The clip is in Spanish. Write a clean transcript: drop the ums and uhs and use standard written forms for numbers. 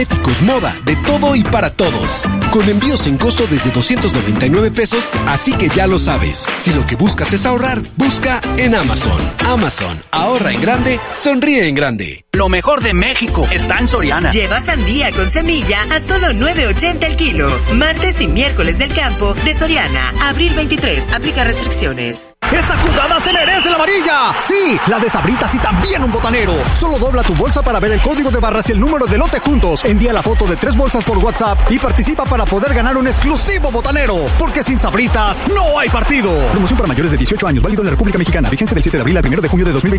Moda, de todo y para todos. Con envíos sin costo desde 299 pesos, así que ya lo sabes. Si lo que buscas es ahorrar, busca en Amazon. Amazon, ahorra en grande, sonríe en grande. Lo mejor de México está en Soriana. Lleva sandía con semilla a solo $9.80 el kilo. Martes y miércoles del campo de Soriana. Abril 23. Aplica restricciones. ¡Esta jugada se merece la amarilla! ¡Sí! La de Sabritas y también un botanero. Solo dobla tu bolsa para ver el código de barras y el número de lote juntos. Envía la foto de 3 bolsas por WhatsApp y participa para poder ganar un exclusivo botanero. Porque sin Sabritas no hay partido. Promoción para mayores de 18 años. Válido en la República Mexicana. Vigencia del 7 de abril al 1 de junio de 2020.